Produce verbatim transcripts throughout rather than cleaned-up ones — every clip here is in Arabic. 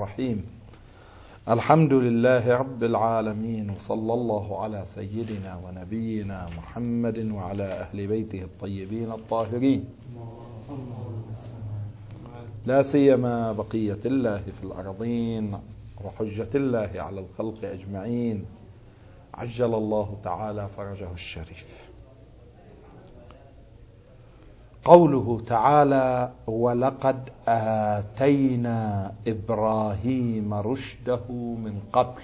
الرحيم. الحمد لله رب العالمين، وصلى الله على سيدنا ونبينا محمد وعلى أهل بيته الطيبين الطاهرين، لا سيما بقية الله في الأرضين وحجة الله على الخلق أجمعين، عجل الله تعالى فرجه الشريف. قوله تعالى: ولقد آتينا إبراهيم رشده من قبل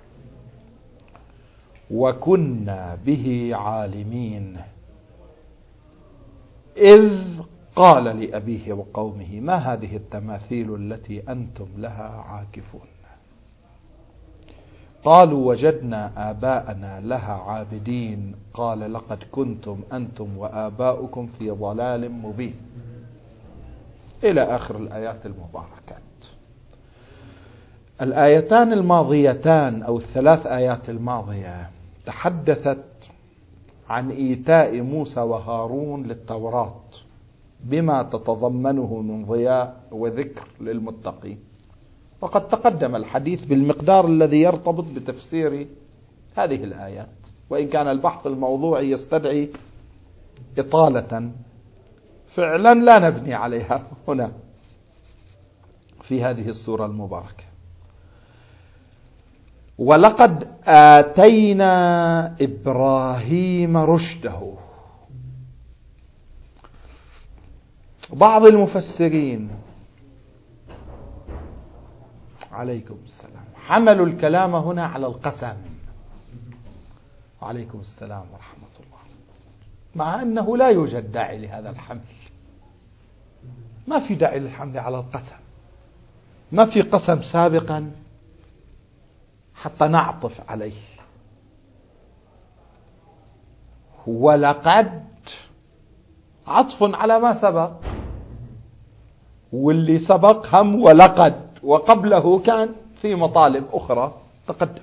وكنا به عالمين، إذ قال لأبيه وقومه: ما هذه التماثيل التي أنتم لها عاكفون؟ قالوا: وجدنا آباءنا لها عابدين. قال: لقد كنتم أنتم وآباؤكم في ضلال مبين، إلى آخر الآيات المباركات. الآيتان الماضيتان أو الثلاث آيات الماضية تحدثت عن إيتاء موسى وهارون للتوراة بما تتضمنه من ضياء وذكر للمتقين، وقد تقدم الحديث بالمقدار الذي يرتبط بتفسير هذه الآيات، وإن كان البحث الموضوعي يستدعي إطالة فعلا لا نبني عليها هنا في هذه السورة المباركة. ولقد آتينا إبراهيم رشده. بعض المفسرين عليكم السلام حملوا الكلام هنا على القسم. وعليكم السلام ورحمة الله. مع أنه لا يوجد داعي لهذا الحمل، ما في داعي للحمل على القسم، ما في قسم سابقا حتى نعطف عليه. ولقد عطف على ما سبق، واللي سبق هم ولقد، وقبله كان في مطالب أخرى تقدمت.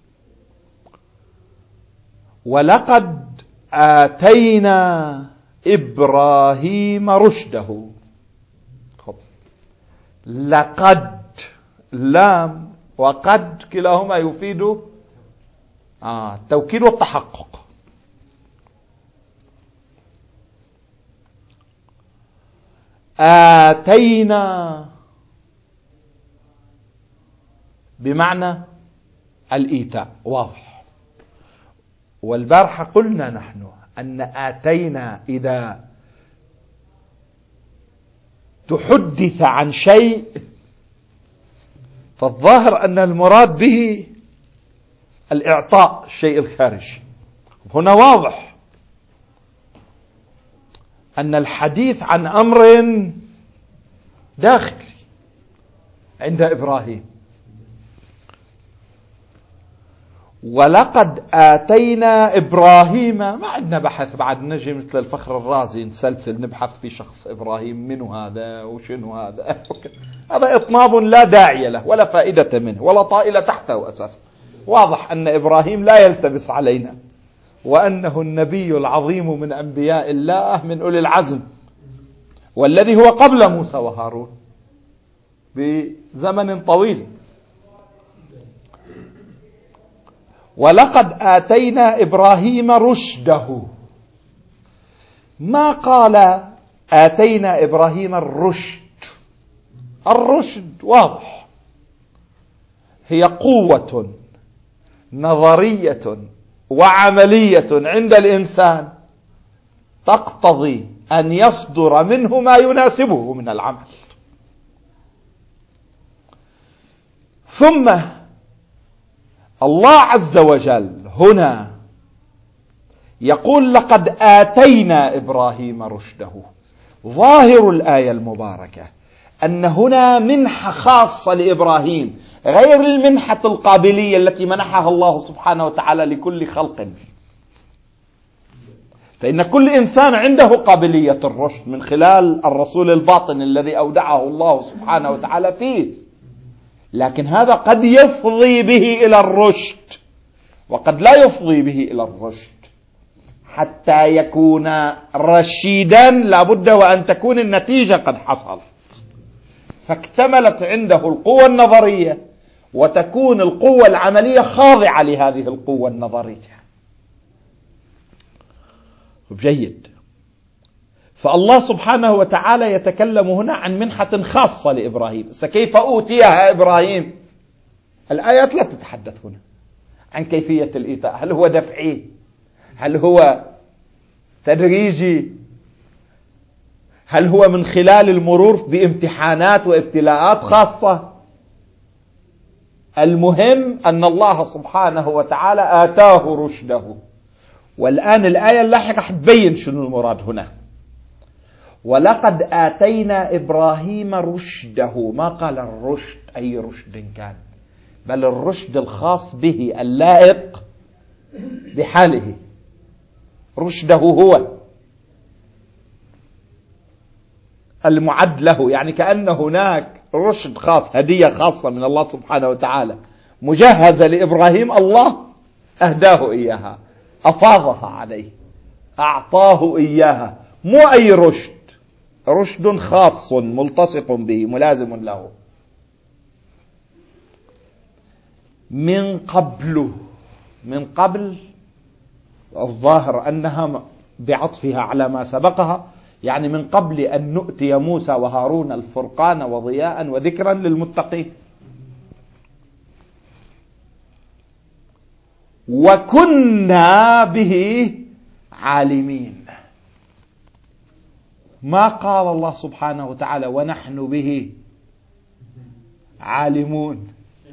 ولقد آتينا إبراهيم رشده. خب. لقد لام وقد كلاهما يفيد آه التوكيد والتحقق. آتينا بمعنى الإيتاء، واضح. والبارحة قلنا نحن أن آتينا إذا تحدث عن شيء فالظاهر أن المراد به الإعطاء، الشيء الخارجي. هنا واضح أن الحديث عن أمر داخلي عند إبراهيم. ولقد آتينا إبراهيم، ما عندنا بحث بعد نجي مثل الفخر الرازي نسلسل نبحث في شخص إبراهيم، منه هذا وشنو هذا. هذا إطناب لا داعي له ولا فائدة منه ولا طائلة تحته أساسا. واضح أن إبراهيم لا يلتبس علينا، وأنه النبي العظيم من أنبياء الله من أولي العزم، والذي هو قبل موسى وهارون بزمن طويل. ولقد آتينا إبراهيم رشده، ما قال آتينا إبراهيم الرشد. الرشد واضح، هي قوة نظرية وعملية عند الإنسان تقتضي أن يصدر منه ما يناسبه من العمل. ثم الله عز وجل هنا يقول: لقد آتينا إبراهيم رشده. ظاهر الآية المباركة أن هنا منحة خاصة لإبراهيم، غير المنحة القابلية التي منحها الله سبحانه وتعالى لكل خلق. فإن كل إنسان عنده قابلية الرشد من خلال الرسول الباطن الذي أودعه الله سبحانه وتعالى فيه، لكن هذا قد يفضي به إلى الرشد وقد لا يفضي به إلى الرشد. حتى يكون رشيدا لابد وأن تكون النتيجة قد حصلت. فاكتملت عنده القوة النظرية، وتكون القوة العملية خاضعة لهذه القوة النظرية. جيد. فالله سبحانه وتعالى يتكلم هنا عن منحة خاصة لإبراهيم. كيف أوتيها إبراهيم؟ الآيات لا تتحدث هنا عن كيفية الإيتاء، هل هو دفعي، هل هو تدريجي، هل هو من خلال المرور بامتحانات وابتلاءات خاصة. المهم أن الله سبحانه وتعالى آتاه رشده. والآن الآية اللاحقة حتبين شنو المراد هنا. ولقد آتينا إبراهيم رشده، ما قال الرشد أي رشد كان، بل الرشد الخاص به اللائق بحاله، رشده هو المعد له. يعني كأن هناك رشد خاص، هدية خاصة من الله سبحانه وتعالى مجهزة لإبراهيم، الله أهداه إياها، أفاضها عليه، أعطاه إياها، مو أي رشد، رشد خاص ملتصق به ملازم له. من قبل، من قبل الظاهر أنها بعطفها على ما سبقها، يعني من قبل أن نؤتي موسى وهارون الفرقان وضياء وذكرا للمتقين. وكنا به عالمين. ما قال الله سبحانه وتعالى ونحن به عالمون.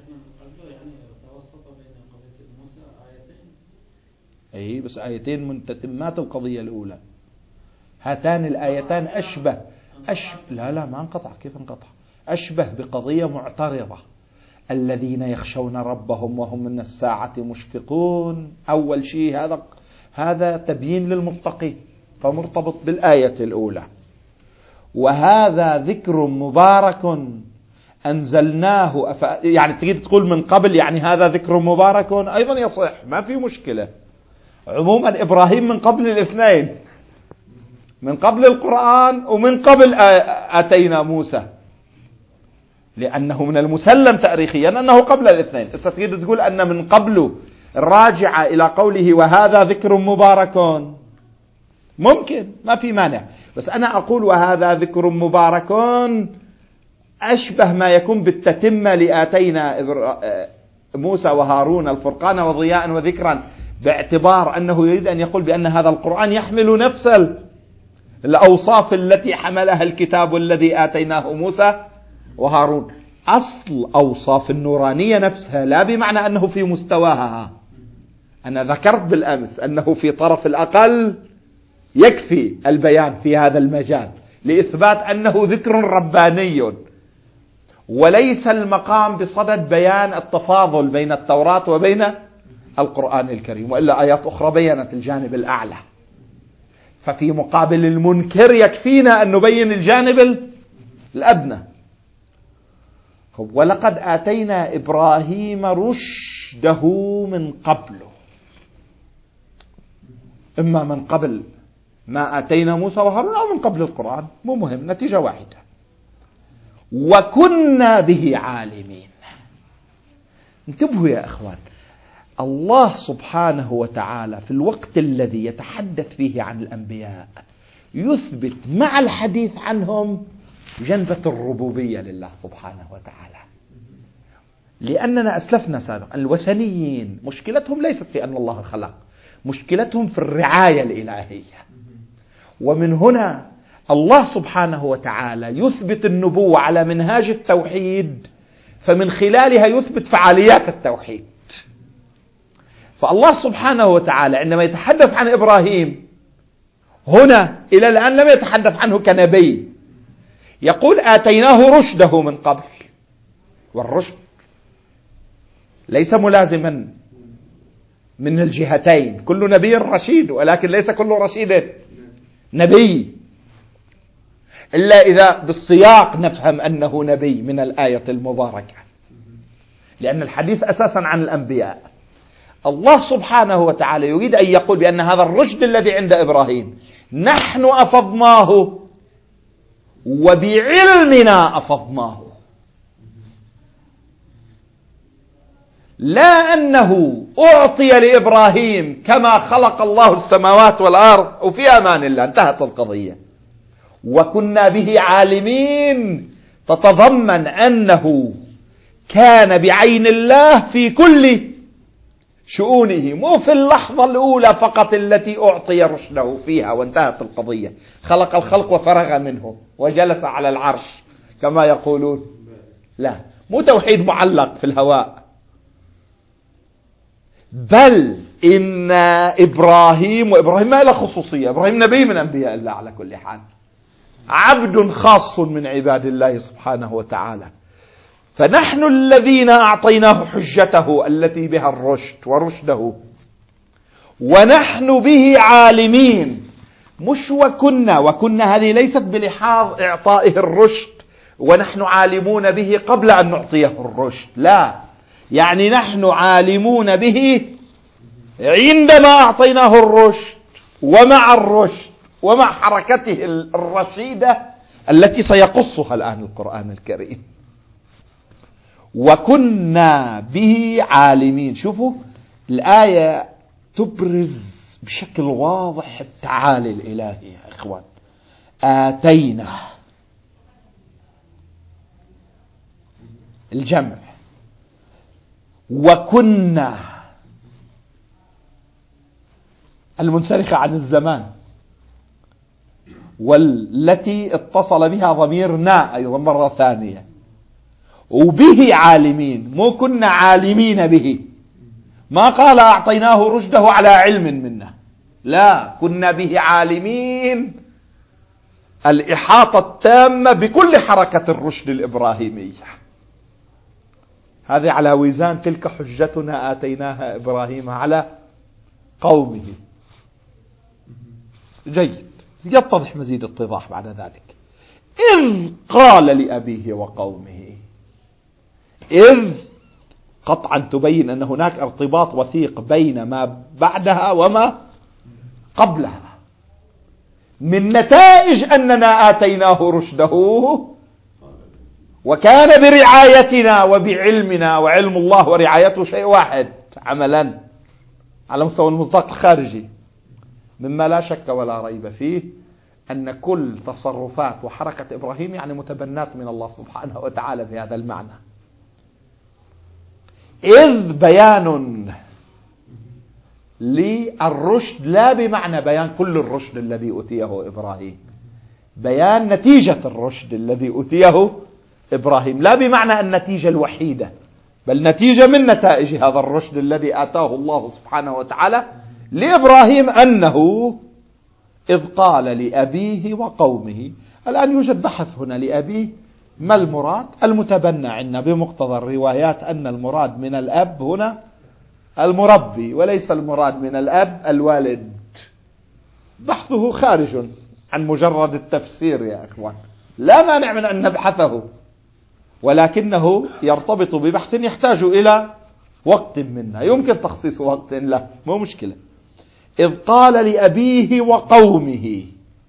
أي بس آيتين من تتمات القضية الأولى. هاتان الآيتان أشبه أشبه لا لا ما انقطع، كيف انقطع؟ أشبه بقضية معترضة. الذين يخشون ربهم وهم من الساعة مشفقون. أول شيء هذا هذا تبيين للمتقين، فمرتبط بالآية الأولى. وهذا ذكر مبارك أنزلناه أف... يعني تريد تقول من قبل، يعني هذا ذكر مبارك أيضا يصح، ما في مشكلة. عموما إبراهيم من قبل الاثنين، من قبل القرآن ومن قبل آتينا موسى، لأنه من المسلم تاريخيا أنه قبل الاثنين. تريد تقول أن من قبله راجع إلى قوله وهذا ذكر مبارك، ممكن، ما في مانع. بس أنا أقول وهذا ذكر مبارك أشبه ما يكون بالتتمة لآتينا موسى وهارون الفرقان وضياء وذكرا، باعتبار أنه يريد أن يقول بأن هذا القرآن يحمل نفس الأوصاف التي حملها الكتاب الذي آتيناه موسى وهارون. أصل أوصاف النورانية نفسها، لا بمعنى أنه في مستواها. أنا ذكرت بالأمس أنه في طرف الأقل يكفي البيان في هذا المجال لإثبات أنه ذكر رباني، وليس المقام بصدد بيان التفاضل بين التوراة وبين القرآن الكريم، وإلا آيات أخرى بيّنت الجانب الأعلى. ففي مقابل المنكر يكفينا أن نبين الجانب الأدنى. ولقد آتينا إبراهيم رشده من قبله، إما من قبل ما آتينا موسى وهارون أو من قبل القرآن، مو مهم، نتيجة واحدة. وكنا به عالمين. انتبهوا يا أخوان، الله سبحانه وتعالى في الوقت الذي يتحدث فيه عن الأنبياء يثبت مع الحديث عنهم جنبة الربوبية لله سبحانه وتعالى. لأننا أسلفنا سابقا الوثنيين مشكلتهم ليست في أن الله خلق، مشكلتهم في الرعاية الإلهية. ومن هنا الله سبحانه وتعالى يثبت النبوة على منهاج التوحيد، فمن خلالها يثبت فعاليات التوحيد. فالله سبحانه وتعالى عندما يتحدث عن إبراهيم هنا إلى الآن لم يتحدث عنه كنبي، يقول آتيناه رشده من قبل. والرشد ليس ملازما من الجهتين، كل نبي رشيد، ولكن ليس كل رشيد نبي، إلا إذا بالسياق نفهم أنه نبي من الآية المباركة، لأن الحديث أساسا عن الأنبياء. الله سبحانه وتعالى يريد أن يقول بأن هذا الرشد الذي عند إبراهيم نحن أفضناه وبعلمنا أفضناه. لا أنه أعطي لإبراهيم كما خلق الله السماوات والأرض وفي أمان الله انتهت القضية. وكنا به عالمين تتضمن أنه كان بعين الله في كل شؤونه، مو في اللحظة الأولى فقط التي أعطي رشده فيها وانتهت القضية. خلق الخلق وفرغ منه وجلس على العرش كما يقولون. لا، مو توحيد معلق في الهواء، بل إن إبراهيم، وإبراهيم ما له خصوصية، إبراهيم نبي من أنبياء الله على كل حال، عبد خاص من عباد الله سبحانه وتعالى. فنحن الذين أعطيناه حجته التي بها الرشد ورشده، ونحن به عالمين. مش وكنا، وكنا هذه ليست بلحاظ إعطائه الرشد ونحن عالمون به قبل أن نعطيه الرشد، لا، يعني نحن عالمون به عندما أعطيناه الرشد ومع الرشد ومع حركته الرشيدة التي سيقصها الآن القرآن الكريم. وكنا به عالمين. شوفوا الآية تبرز بشكل واضح التعالي الإلهي يا إخوان. آتينا الجمع، وكنا المنسلخة عن الزمان، والتي اتصل بها ضميرنا أيضا مرة ثانية، وبه عالمين، مو كنا عالمين به. ما قال أعطيناه رشده على علم منا، لا، كنا به عالمين، الإحاطة التامة بكل حركة الرشد الإبراهيمية. هذه على وزان تلك حجتنا آتيناها إبراهيم على قومه. جيد، يتضح مزيد اتضاح بعد ذلك. إذ قال لأبيه وقومه، إذ قطعا تبين أن هناك ارتباط وثيق بين ما بعدها وما قبلها. من نتائج أننا آتيناه رشده وكان برعايتنا وبعلمنا، وعلم الله ورعايته شيء واحد عملا على مستوى المصداق الخارجي، مما لا شك ولا ريب فيه أن كل تصرفات وحركة إبراهيم يعني متبنات من الله سبحانه وتعالى في هذا المعنى. إذ بيان للرشد، لا بمعنى بيان كل الرشد الذي أتيه إبراهيم، بيان نتيجة الرشد الذي أتيه إبراهيم، لا بمعنى النتيجة الوحيدة، بل نتيجة من نتائج هذا الرشد الذي آتاه الله سبحانه وتعالى لإبراهيم، أنه إذ قال لأبيه وقومه. الآن يوجد بحث هنا لأبيه، ما المراد؟ المتبنى عندنا بمقتضى الروايات أن المراد من الأب هنا المربي، وليس المراد من الأب الوالد. بحثه خارج عن مجرد التفسير يا إخوان، لا مانع من أن نبحثه، ولكنه يرتبط ببحث يحتاج إلى وقت منا، يمكن تخصيص وقت له، مو مشكلة. إذ قال لأبيه وقومه.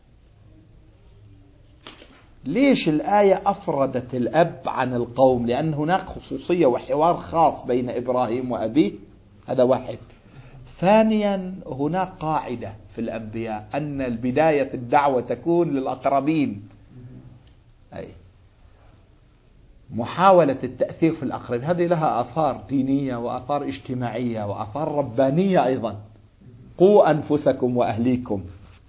ليش الآية أفردت الأب عن القوم؟ لأن هناك خصوصية وحوار خاص بين إبراهيم وأبيه، هذا واحد. ثانيا، هناك قاعدة في الأنبياء أن البداية الدعوة تكون للأقربين، أي محاولة التأثير في الأقرب، هذه لها آثار دينية وآثار اجتماعية وآثار ربانية أيضا. قوا أنفسكم وأهليكم.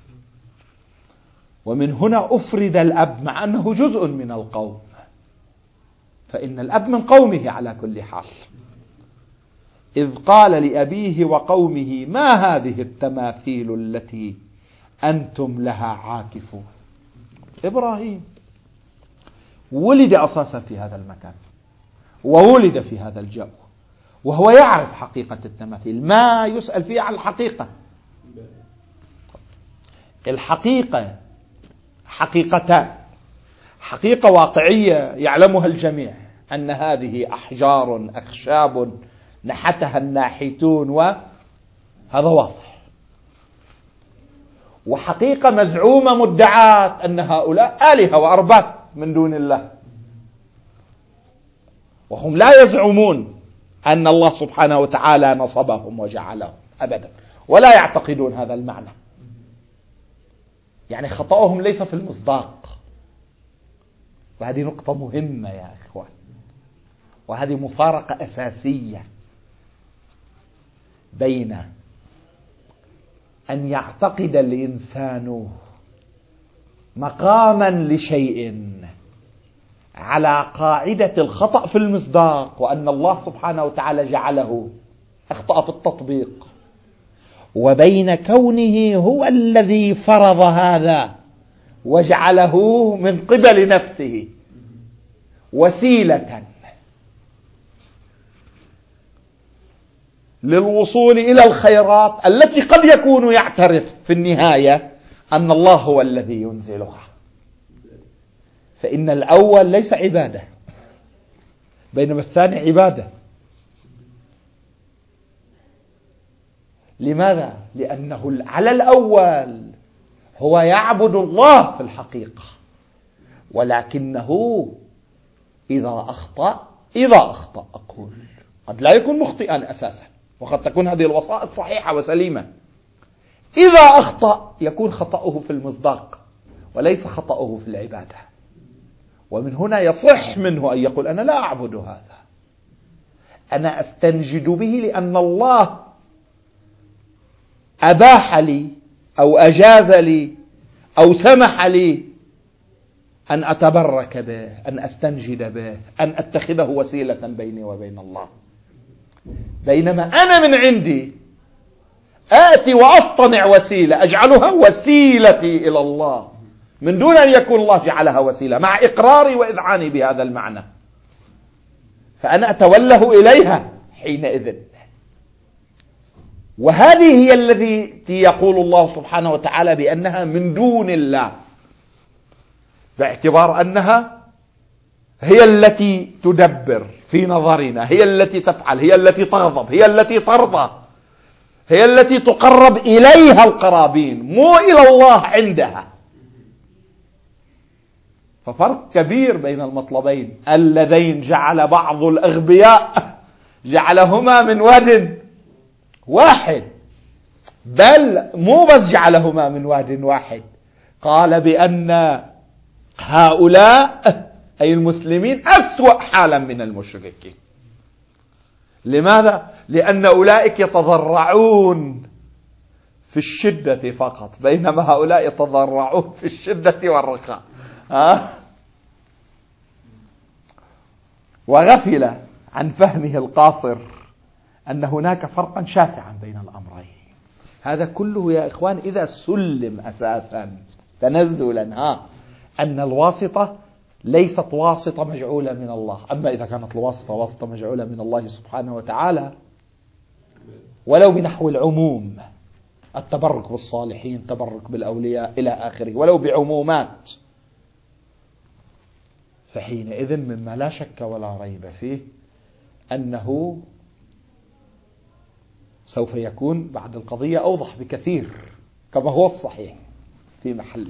ومن هنا أفرد الأب مع أنه جزء من القوم، فإن الأب من قومه على كل حال. إذ قال لأبيه وقومه ما هذه التماثيل التي أنتم لها عاكفون. إبراهيم ولد أساسا في هذا المكان وولد في هذا الجو، وهو يعرف حقيقة التماثيل، ما يسأل فيه عن الحقيقة. الحقيقة حقيقتان، حقيقة واقعية يعلمها الجميع أن هذه أحجار أخشاب نحتها الناحتون، وهذا واضح. وحقيقة مزعومة مدعاة أن هؤلاء آلهة وأرباب من دون الله، وهم لا يزعمون أن الله سبحانه وتعالى نصبهم وجعلهم أبدا، ولا يعتقدون هذا المعنى. يعني خطأهم ليس في المصداق، وهذه نقطة مهمة يا إخوان، وهذه مفارقة أساسية بين أن يعتقد الإنسان مقاما لشيء على قاعدة الخطأ في المصداق، وأن الله سبحانه وتعالى جعله، أخطأ في التطبيق، وبين كونه هو الذي فرض هذا وجعله من قبل نفسه وسيلة للوصول إلى الخيرات التي قد يكون يعترف في النهاية أن الله هو الذي ينزلها. فإن الأول ليس عبادة، بينما الثاني عبادة. لماذا؟ لأنه على الأول هو يعبد الله في الحقيقة، ولكنه إذا أخطأ إذا أخطأ أقول قد لا يكون مخطئا أساسا، وقد تكون هذه الوسائط صحيحة وسليمة. إذا أخطأ يكون خطأه في المصداق وليس خطأه في العبادة، ومن هنا يصح منه أن يقول أنا لا أعبد هذا، أنا أستنجد به لأن الله أباح لي أو أجاز لي أو سمح لي أن أتبرك به، أن أستنجد به، أن أتخذه وسيلة بيني وبين الله. بينما أنا من عندي آتي وأصطنع وسيلة أجعلها وسيلتي إلى الله من دون أن يكون الله جعلها وسيلة، مع إقراري وإذعاني بهذا المعنى، فأنا أتوله إليها حينئذ. وهذه هي التي يقول الله سبحانه وتعالى بأنها من دون الله، باعتبار أنها هي التي تدبر في نظرنا، هي التي تفعل، هي التي تغضب، هي التي ترضى، هي التي تقرب إليها القرابين، مو إلى الله عندها. ففرق كبير بين المطلبين اللذين جعل بعض الأغبياء جعلهما من واد واحد، بل مو بس جعلهما من واد واحد، قال بأن هؤلاء أي المسلمين أسوأ حالا من المشركين. لماذا؟ لأن أولئك يتضرعون في الشدة فقط، بينما هؤلاء يتضرعون في الشدة والرخاء. ها؟ وغفل عن فهمه القاصر أن هناك فرقا شاسعا بين الأمرين. هذا كله يا إخوان إذا سلم أساسا تنزلا ها أن الواسطة ليست واسطة مجعولة من الله. أما إذا كانت الواسطة واسطة مجعولة من الله سبحانه وتعالى ولو بنحو العموم، التبرك بالصالحين، تبرك بالأولياء إلى آخره، ولو بعمومات، فحينئذ مما لا شك ولا ريب فيه أنه سوف يكون بعد القضية أوضح بكثير كما هو الصحيح في محله.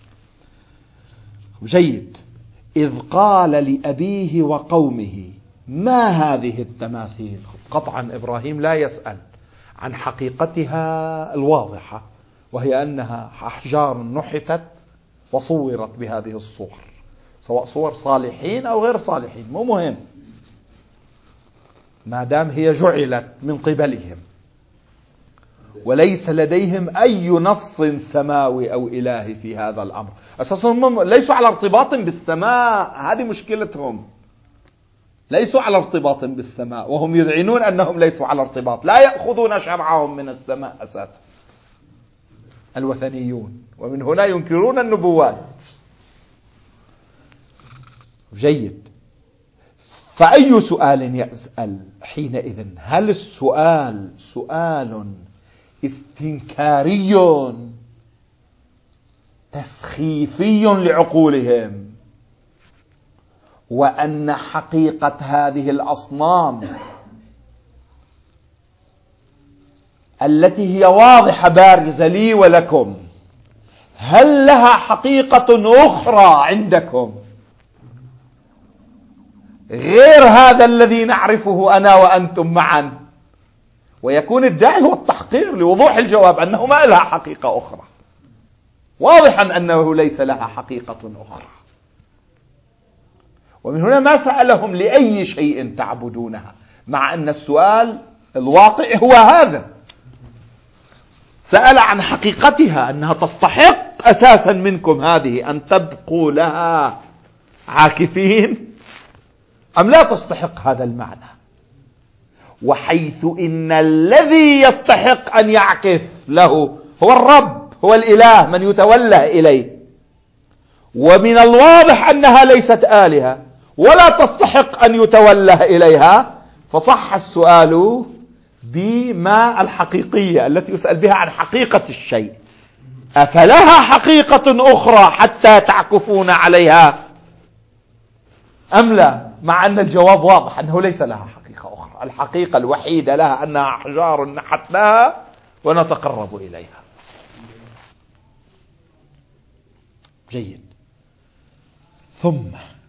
جيد. إذ قال لأبيه وقومه ما هذه التماثيل. قطعا إبراهيم لا يسأل عن حقيقتها الواضحة، وهي أنها أحجار نحتت وصورت بهذه الصور، سواء صور صالحين أو غير صالحين مو مهم، ما دام هي جعلت من قبلهم، وليس لديهم أي نص سماوي أو إلهي في هذا الأمر. أساسا هم ليسوا على ارتباط بالسماء، هذه مشكلتهم، ليسوا على ارتباط بالسماء، وهم يذعنون أنهم ليسوا على ارتباط، لا يأخذون شرعهم من السماء أساسا الوثنيون، ومن هنا ينكرون النبوات. جيد. فأي سؤال يسأل حينئذ؟ هل السؤال سؤال استنكاري تسخيفي لعقولهم، وأن حقيقة هذه الأصنام التي هي واضحة بارزة لي ولكم، هل لها حقيقة أخرى عندكم غير هذا الذي نعرفه أنا وأنتم معا، ويكون الداعي هو التحقير لوضوح الجواب أنه ما لها حقيقة أخرى، واضحا أنه ليس لها حقيقة أخرى. ومن هنا ما سألهم لأي شيء تعبدونها، مع أن السؤال الواقع هو هذا. سأل عن حقيقتها، أنها تستحق أساسا منكم هذه أن تبقوا لها عاكفين أم لا تستحق هذا المعنى. وحيث إن الذي يستحق أن يعكف له هو الرب، هو الإله من يتولى إليه، ومن الواضح أنها ليست آلهة ولا تستحق أن يتولى إليها، فصح السؤال بما الحقيقية التي يسأل بها عن حقيقة الشيء. أفلها حقيقة أخرى حتى تعكفون عليها أم لا؟ مع أن الجواب واضح أنه ليس لها حقيقة أخرى. الحقيقة الوحيدة لها أنها أحجار نحتناها ونتقرب إليها. جيد. ثم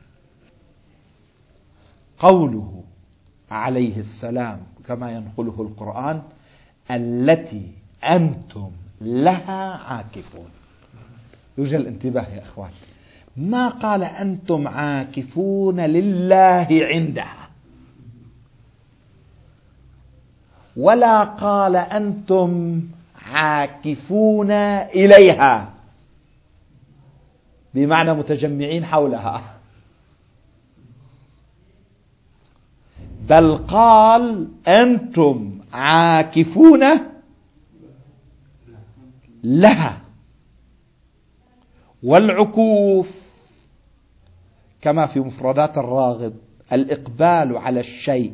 قوله عليه السلام كما ينقله القرآن: التي أنتم لها عاكفون. يوجد الانتباه يا أخوان، ما قال أنتم عاكفون لله عندها، ولا قال أنتم عاكفون إليها بمعنى متجمعين حولها، بل قال أنتم عاكفون لها. والعكوف كما في مفردات الراغب الإقبال على الشيء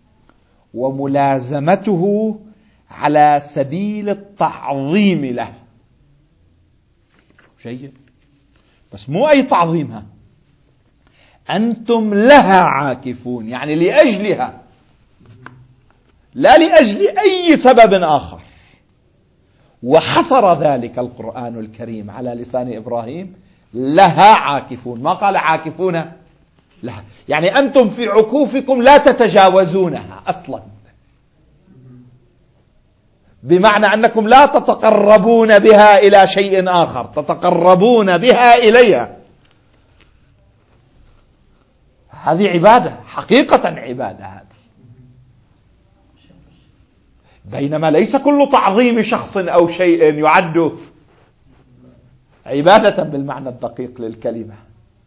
وملازمته على سبيل التعظيم له. جيد، بس مو أي تعظيمها، أنتم لها عاكفون يعني لأجلها، لا لأجل أي سبب آخر. وحصر ذلك القرآن الكريم على لسان إبراهيم: لها عاكفون، ما قال عاكفون لها. يعني أنتم في عكوفكم لا تتجاوزونها أصلا، بمعنى أنكم لا تتقربون بها إلى شيء آخر، تتقربون بها إليها. هذه عبادة، حقيقة عبادة هذه. بينما ليس كل تعظيم شخص أو شيء يعد عبادة بالمعنى الدقيق للكلمة.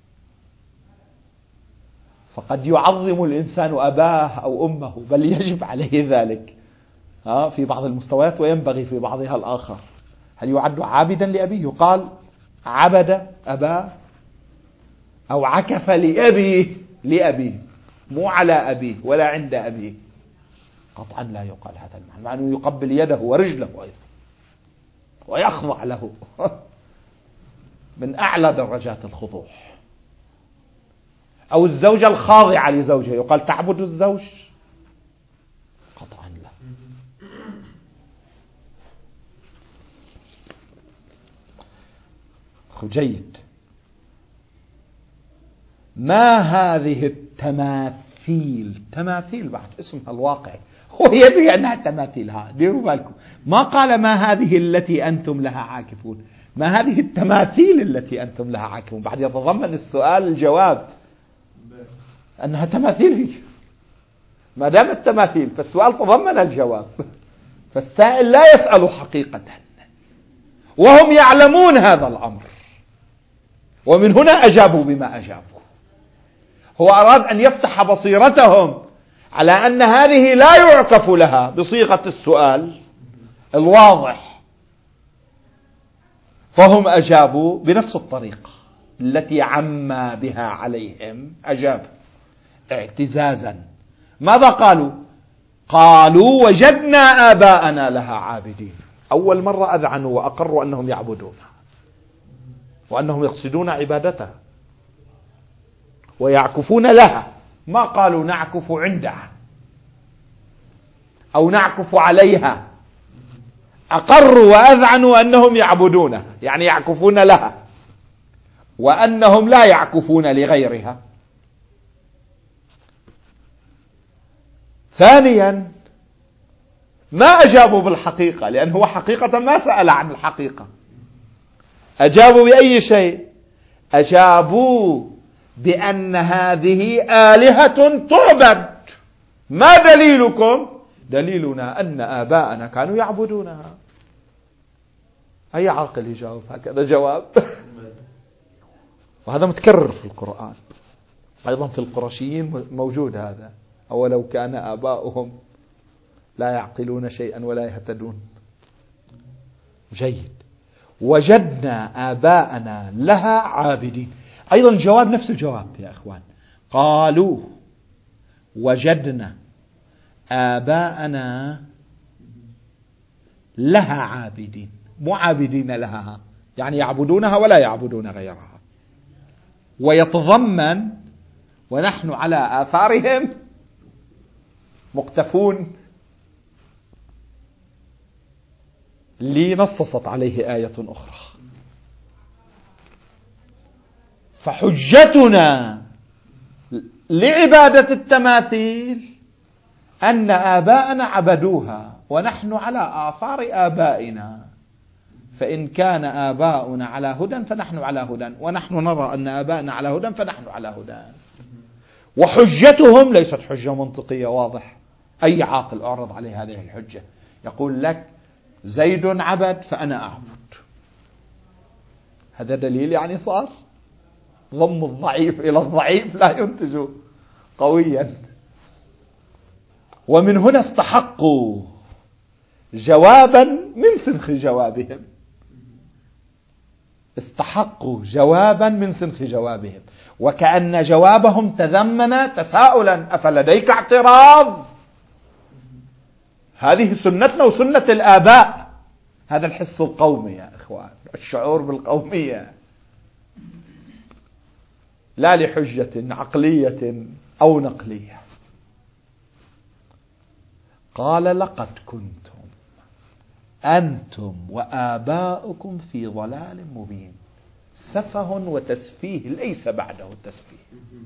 فقد يعظم الإنسان أباه أو أمه، بل يجب عليه ذلك في بعض المستويات وينبغي في بعضها الآخر. هل يعد عابدا لأبيه؟ يقال عبد أباه أو عكف لأبيه لأبيه، مو على أبيه ولا عند أبيه. قطعا لا يقال هذا المعنى، مع أنه يقبل يده ورجله أيضا ويخضع له من أعلى درجات الخضوع. أو الزوجة الخاضعة لزوجها، يقال تعبد الزوج؟ قطعا لا. جيد. ما هذه التماثيل؟ تماثيل بعد اسمها الواقعي، هو يدري أنها تماثيل. ها ديروا بالكم، ما قال ما هذه التي أنتم لها عاكفون، ما هذه التماثيل التي أنتم لها عاكفون. بعد يتضمن السؤال الجواب أنها تماثيل هي، ما دامت تماثيل فالسؤال تضمن الجواب. فالسائل لا يسأل حقيقة، وهم يعلمون هذا الأمر، ومن هنا أجابوا بما أجابوا. هو أراد أن يفتح بصيرتهم على أن هذه لا يعكف لها بصيغة السؤال الواضح، فهم أجابوا بنفس الطريقة التي عما بها عليهم، أجابوا اعتزازا. ماذا قالوا؟ قالوا وجدنا آباءنا لها عابدين. أول مرة أذعنوا وأقروا أنهم يعبدونها وأنهم يقصدون عبادتها ويعكفون لها. ما قالوا نعكف عندها أو نعكف عليها، أقروا وأذعنوا أنهم يعبدونها، يعني يعكفون لها، وأنهم لا يعكفون لغيرها. ثانيا ما أجابوا بالحقيقة، لأن هو حقيقة ما سأل عن الحقيقة. أجابوا بأي شيء؟ أجابوا بأن هذه آلهة تعبد. ما دليلكم؟ دليلنا أن آباءنا كانوا يعبدونها. أي عاقل يجاوب هكذا جواب؟ وهذا متكرر في القرآن أيضا، في القرشيين موجود هذا: أولو كان آباؤهم لا يعقلون شيئا ولا يهتدون. جيد. وجدنا آباءنا لها عابدين. أيضا الجواب نفس الجواب يا أخوان. قالوا وجدنا آباءنا لها عابدين، مو عابدين لها يعني يعبدونها ولا يعبدون غيرها. ويتضمن ونحن على آثارهم مقتفون، لنصصت عليه آية أخرى. فحجتنا لعبادة التماثيل أن آباءنا عبدوها ونحن على آثار آبائنا، فإن كان آباؤنا على هدى فنحن على هدى، ونحن نرى أن آباءنا على هدى فنحن على هدى. وحجتهم ليست حجة منطقية واضح. أي عاقل أعرض عليه هذه الحجة يقول لك زيد عبد فأنا أعبد. هذا دليل يعني صار ضم الضعيف إلى الضعيف لا ينتج قويا. ومن هنا استحقوا جوابا من سنخ جوابهم، استحقوا جوابا من سنخ جوابهم، وكأن جوابهم تضمن تساؤلا: أفلديك اعتراض؟ هذه سنتنا وسنة الآباء. هذا الحس القومي يا إخوان، الشعور بالقومية، لا لحجة عقلية أو نقلية. قال: لقد كنتم أنتم وآباؤكم في ضلال مبين. سفه وتسفيه ليس بعده تسفيه.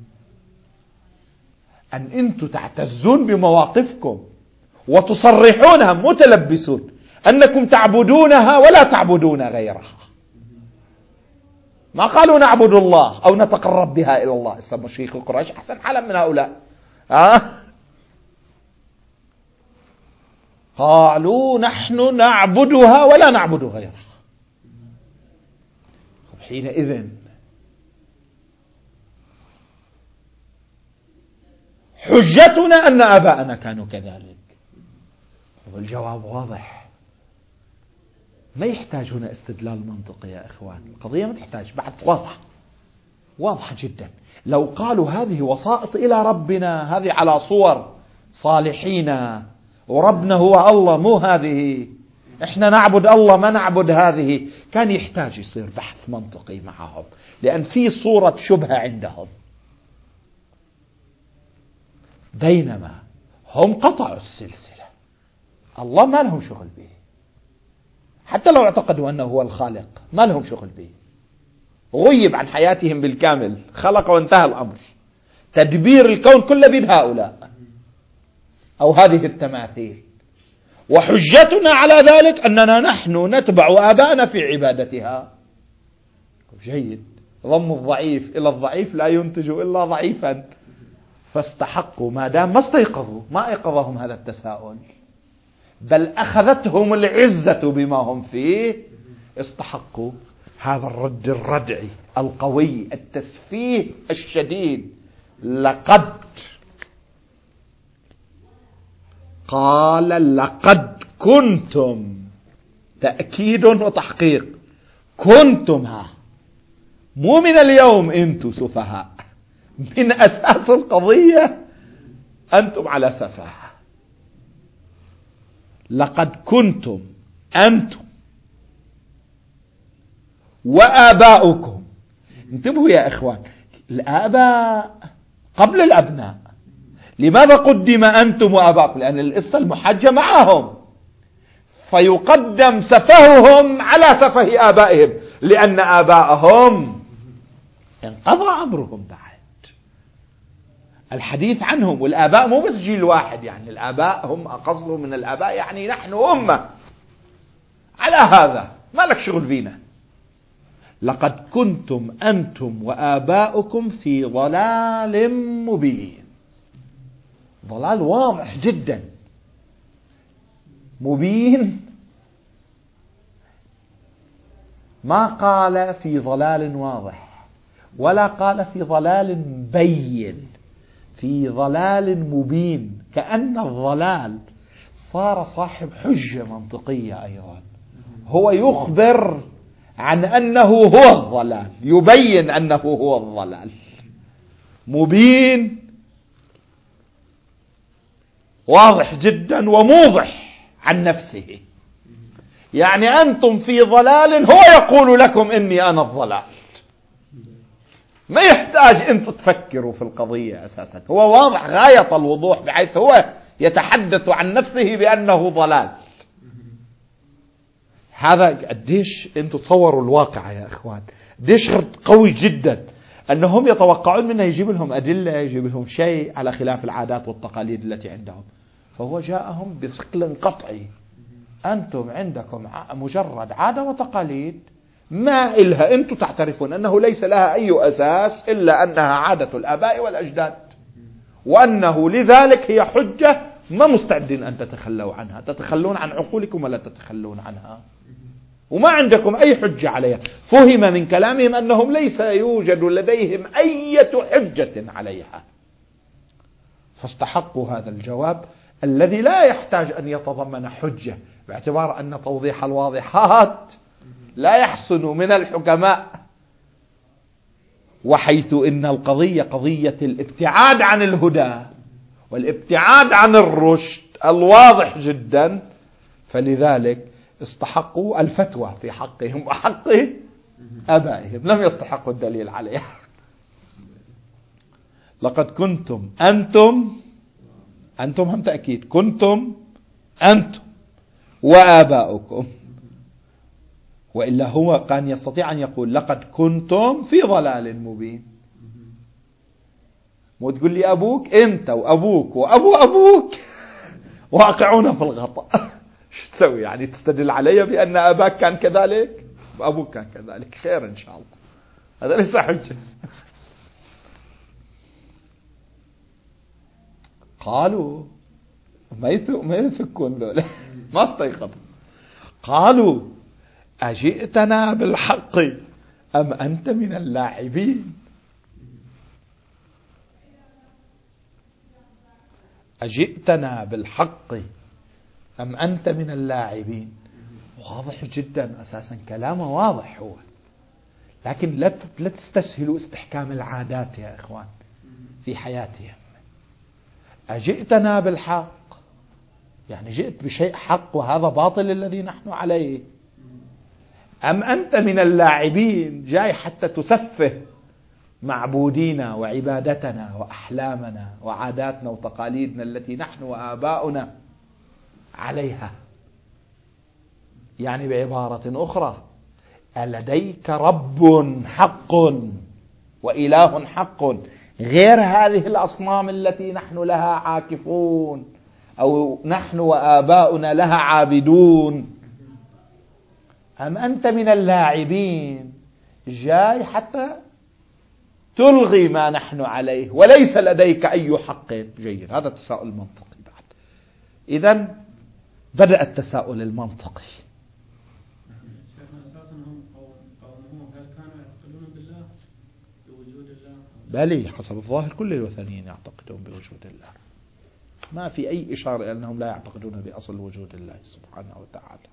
أن أنتم تعتزون بمواقفكم وتصرحونها متلبسون أنكم تعبدونها ولا تعبدون غيرها. ما قالوا نعبد الله أو نتقرب بها إلى الله. اسم شيخ القريش أحسن حالا من هؤلاء. أه؟ قالوا نحن نعبدها ولا نعبد غيرها. حينئذ حجتنا أن آباءنا كانوا كذلك. والجواب واضح، ما يحتاج هنا استدلال منطقي يا إخوان. القضية ما تحتاج، بعد واضح واضح جدا. لو قالوا هذه وسائط إلى ربنا، هذه على صور صالحين وربنا هو الله، مو هذه احنا نعبد الله ما نعبد هذه، كان يحتاج يصير بحث منطقي معهم، لأن في صورة شبهة عندهم. بينما هم قطعوا السلسلة، الله ما لهم شغل به، حتى لو اعتقدوا أنه هو الخالق ما لهم شغل به، غيب عن حياتهم بالكامل، خلق وانتهى الأمر. تدبير الكون كله بيد هؤلاء أو هذه التماثيل. وحجتنا على ذلك أننا نحن نتبع آباءنا في عبادتها. جيد. ضم الضعيف إلى الضعيف لا ينتج إلا ضعيفا. فاستحقوا، ما دام ما استيقظوا، ما أيقظهم هذا التساؤل، بل أخذتهم العزة بما هم فيه، استحقوا هذا الرد الردعي القوي التسفيه الشديد. لقد قال لقد كنتم، تأكيد وتحقيق. كنتم، ها مو من اليوم انتم سفهاء، من أساس القضية أنتم على سفاهة. لقد كنتم أنتم وآباؤكم. انتبهوا يا إخوان، الآباء قبل الأبناء. لماذا قدم أنتم وآباؤكم؟ لأن القصة المحجة معهم، فيقدم سفههم على سفه آبائهم، لأن آبائهم انقضى أمرهم بعد. الحديث عنهم. والآباء مو بس جيل واحد، يعني الآباء هم أقصد من الآباء يعني نحن أمة على هذا، ما لك شغل فينا. لقد كنتم أنتم وآباؤكم في ضلال مبين. ضلال واضح جدا مبين، ما قال في ضلال واضح ولا قال في ضلال بين، في ضلال مبين، كأن الضلال صار صاحب حجة منطقية أيضا. هو يخبر عن أنه هو الضلال، يبين أنه هو الضلال، مبين واضح جدا وموضح عن نفسه. يعني أنتم في ضلال، هو يقول لكم إني أنا الضلال. ما يحتاج أنتم تفكروا في القضية أساسا، هو واضح غاية الوضوح، بحيث هو يتحدث عن نفسه بأنه ضلال. هذا قديش أنتم تصوروا الواقع يا إخوان، قديش قوي جدا أنهم يتوقعون منه يجيب لهم أدلة، يجيب لهم شيء على خلاف العادات والتقاليد التي عندهم. فهو جاءهم بشكل قطعي، أنتم عندكم مجرد عادة وتقاليد ما إلها، أنتم تعترفون أنه ليس لها أي أساس إلا أنها عادة الآباء والأجداد، وأنه لذلك هي حجة ما مستعدين أن تتخلوا عنها، تتخلون عن عقولكم ولا تتخلون عنها، وما عندكم أي حجة عليها. فهم من كلامهم أنهم ليس يوجد لديهم أي حجة عليها، فاستحقوا هذا الجواب الذي لا يحتاج أن يتضمن حجة، باعتبار أن توضيح الواضحات لا يحسن من الحكماء، وحيث إن القضية قضية الابتعاد عن الهدى والابتعاد عن الرشد الواضح جدا، فلذلك استحقوا الفتوى في حقهم وحق آبائهم، لم يستحقوا الدليل عليها. لقد كنتم أنتم، أنتم هم تأكيد، كنتم أنتم وآباؤكم، وإلا هو كان يستطيع أن يقول لقد كنتم في ضلال مبين. مو تقول لي أبوك، أنت وأبوك وأبو أبوك واقعون في الغطاء، شو تسوي يعني؟ تستدل علي بأن أباك كان كذلك وأبوك كان كذلك؟ خير إن شاء الله، هذا ليس حجة. قالوا ما يثكون ذولا، ما استيقظوا. قالوا أجئتنا بالحق أم أنت من اللاعبين؟ أجئتنا بالحق أم أنت من اللاعبين. واضح جدا أساسا، كلامه واضح هو، لكن لا تستسهلوا استحكام العادات يا إخوان في حياتهم. أجئتنا بالحق يعني جئت بشيء حق وهذا باطل الذي نحن عليه، أم أنت من اللاعبين، جاي حتى تسفه معبودينا وعبادتنا وأحلامنا وعاداتنا وتقاليدنا التي نحن وآباؤنا عليها. يعني بعبارة أخرى، ألديك رب حق وإله حق غير هذه الأصنام التي نحن لها عاكفون أو نحن وآباؤنا لها عابدون؟ أم أنت من اللاعبين، جاي حتى تلغي ما نحن عليه وليس لديك أي حق. جيد، هذا التساؤل المنطقي. بعد إذن بدأ التساؤل المنطقي. بلي حسب الظاهر كل الوثنيين يعتقدون بوجود الله، ما في أي إشارة إلى أنهم لا يعتقدون بأصل وجود الله سبحانه وتعالى.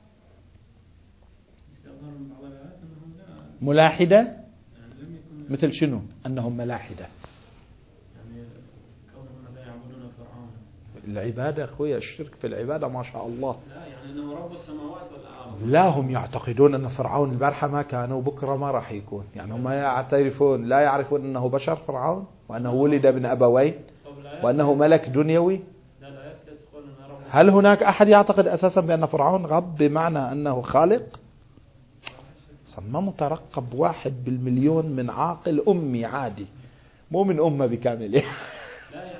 ملاحدة مثل شنو؟ أنهم ملاحدة، يعني كونهم لا يعبدون فرعون. العبادة أخويا، الشرك في العبادة ما شاء الله. لا يعني أنه رب السماوات والأرض. لا، هم يعتقدون أن فرعون البارحة ما كان وبكرة ما راح يكون، يعني هم يعترفون لا يعرفون أنه بشر فرعون، وأنه ولد من أبوين، وأنه ملك دنيوي. هل هناك أحد يعتقد أساسا بأن فرعون رب بمعنى أنه خالق؟ ما مترقب واحد بالمليون من عاقل أمي عادي، مو من أمة بكامله. لا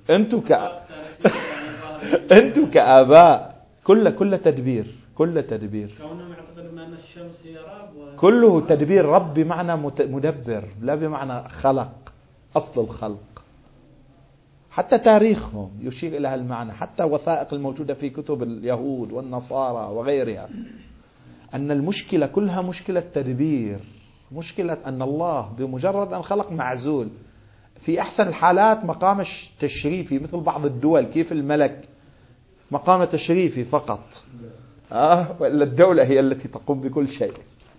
أنتم ك أنتم كآباء كله كله تدبير، كله تدبير. كونهم يعتقدون أن الشمس هي رب كله تدبير. رب بمعنى مدبر، لا بمعنى خلق، أصل الخلق. حتى تاريخهم يشير إلى هالمعنى، حتى وثائق الموجودة في كتب اليهود والنصارى وغيرها، أن المشكلة كلها مشكلة تدبير، مشكلة أن الله بمجرد أن خلق معزول، في أحسن الحالات مقام تشريفي مثل بعض الدول، كيف الملك مقام تشريفي فقط، آه وإلا الدولة هي التي تقوم بكل شيء.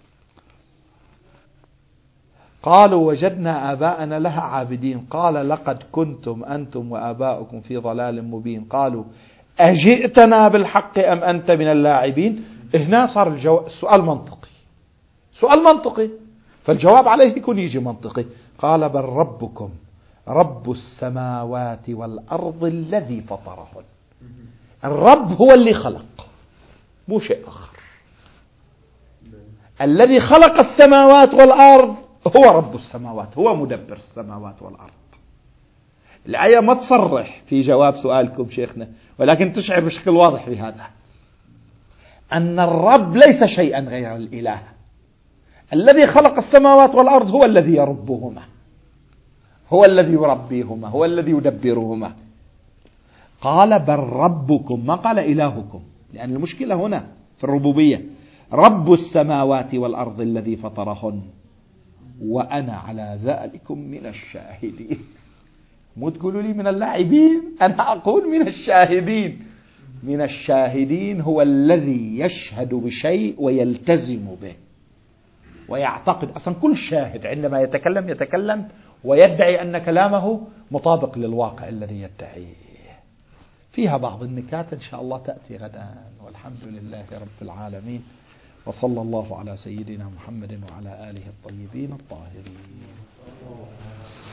قالوا وجدنا آباءنا لها عابدين. قال لقد كنتم أنتم وآباؤكم في ضلال مبين. قالوا أجئتنا بالحق أم أنت من اللاعبين. هنا صار الجو... السؤال منطقي، سؤال منطقي، فالجواب عليه يكون يجي منطقي. قال بل ربكم رب السماوات والأرض الذي فطرهن. الرب هو اللي خلق، مو شيء آخر. الذي خلق السماوات والأرض هو رب السماوات، هو مدبر السماوات والأرض. الآية ما تصرح في جواب سؤالكم شيخنا، ولكن تشعر بشكل واضح بهذا، أن الرب ليس شيئا غير الإله. الذي خلق السماوات والأرض هو الذي يربهما، هو الذي يربيهما، هو الذي يدبرهما. قال بل ربكم، ما قال إلهكم، لأن المشكلة هنا في الربوبية. رب السماوات والأرض الذي فطرهن وأنا على ذلكم من الشاهدين. مو تقولوا لي من اللاعبين، أنا أقول من الشاهدين. من الشاهدين هو الذي يشهد بشيء ويلتزم به ويعتقد. أصلا كل شاهد عندما يتكلم يتكلم ويدعي أن كلامه مطابق للواقع الذي يدعيه. فيها بعض النكات إن شاء الله تأتي غدا، والحمد لله رب العالمين، وصلى الله على سيدنا محمد وعلى آله الطيبين الطاهرين.